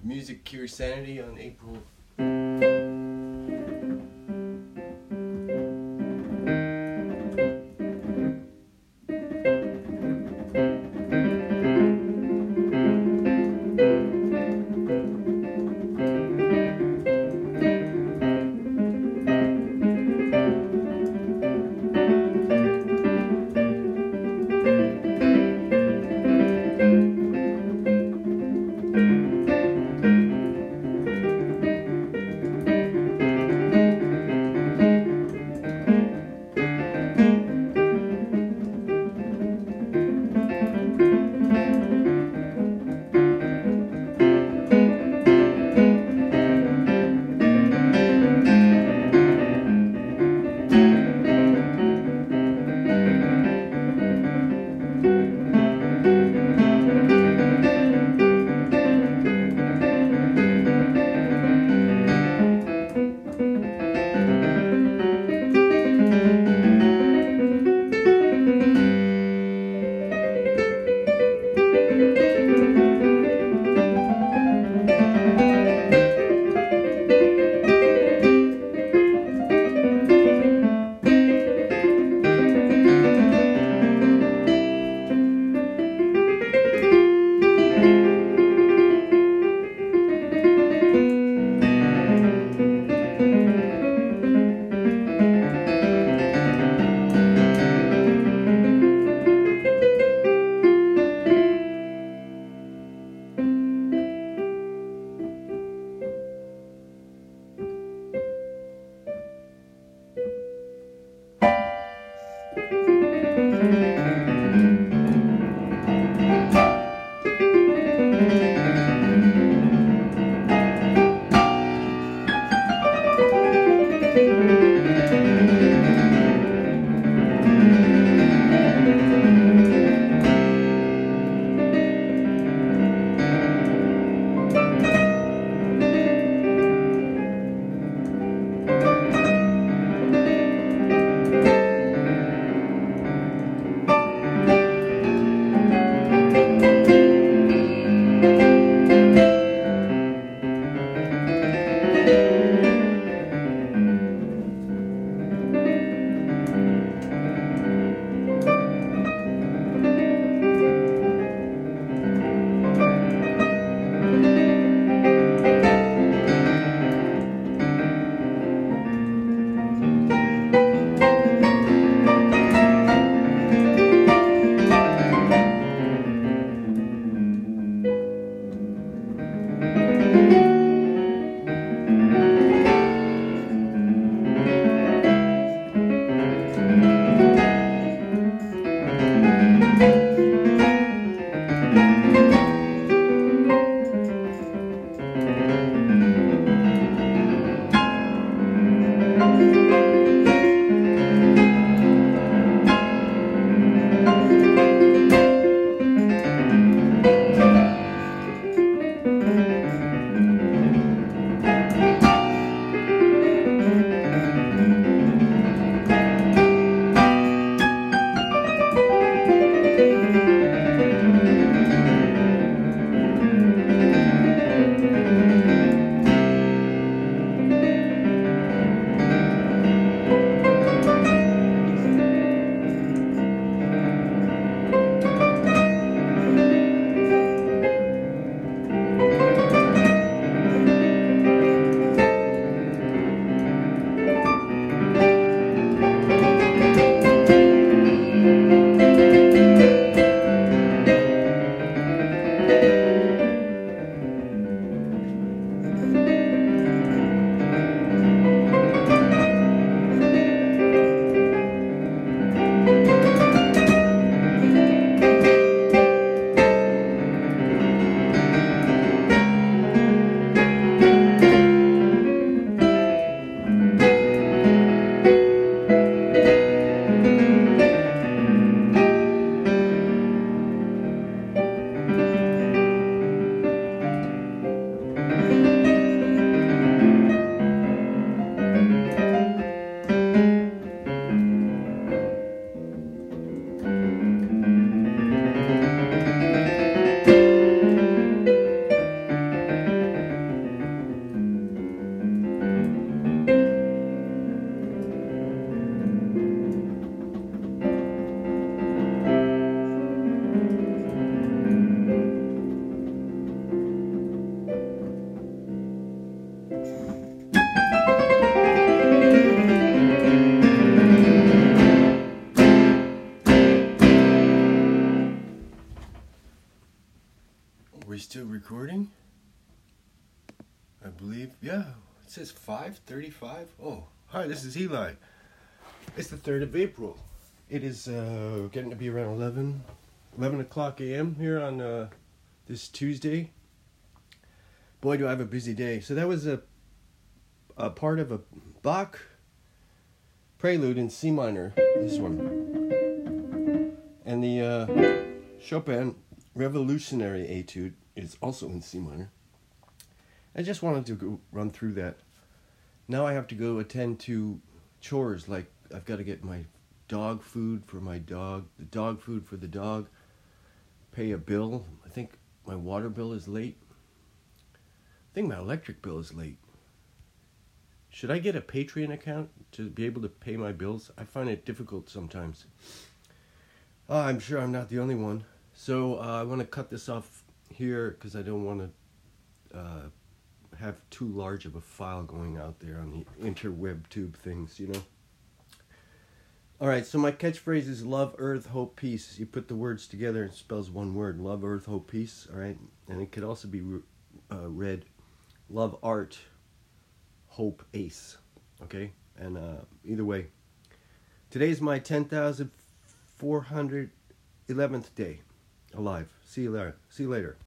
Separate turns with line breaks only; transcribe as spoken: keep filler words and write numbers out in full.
Music Cure Sanity on April. we still recording? I believe, yeah. It says five thirty-five. Oh, hi, this is Eli. It's the third of April. It is uh, getting to be around eleven, eleven o'clock a m here on uh, this Tuesday. Boy, do I have a busy day. So that was a, a part of a Bach prelude in C minor, this one. And the uh, Chopin Revolutionary Etude is also in C minor. I just wanted to go run through that. Now I have to go attend to chores, like I've got to get my dog food for my dog, the dog food for the dog, pay a bill. I think my water bill is late. I think my electric bill is late. Should I get a Patreon account to be able to pay my bills? I find it difficult sometimes. Uh, I'm sure I'm not the only one. So uh, I want to cut this off here because I don't want to uh, have too large of a file going out there on the interweb tube things, you know. All right, so my catchphrase is love, earth, hope, peace. You put the words together and it spells one word, love, earth, hope, peace, all right? And it could also be uh, read love, art, hope, ace, okay? And uh, either way, today's my ten thousand four hundred eleventh day alive. See you later. See you later.